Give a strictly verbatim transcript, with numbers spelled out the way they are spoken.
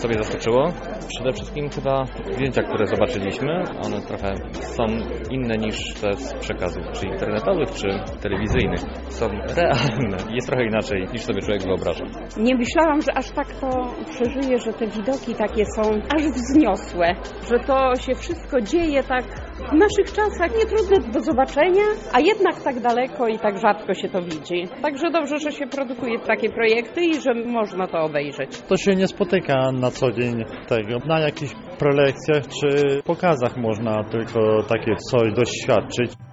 sobie zaskoczyło. Przede wszystkim chyba zdjęcia, które zobaczyliśmy, one trochę są inne niż te z przekazów, czy internetowych, czy telewizyjnych. Są realne. Jest trochę inaczej, niż sobie człowiek wyobraża. Nie myślałam, że aż tak to przeżyję, że te widoki takie są aż wzniosłe, że to się wszystko dzieje tak w naszych czasach nietrudne do zobaczenia, a jednak tak daleko i tak rzadko się to widzi. Także dobrze, że się produkuje takie projekty i że można to obejrzeć. To się nie spotyka na co dzień tego. Na jakichś prelekcjach czy pokazach można tylko takie coś doświadczyć.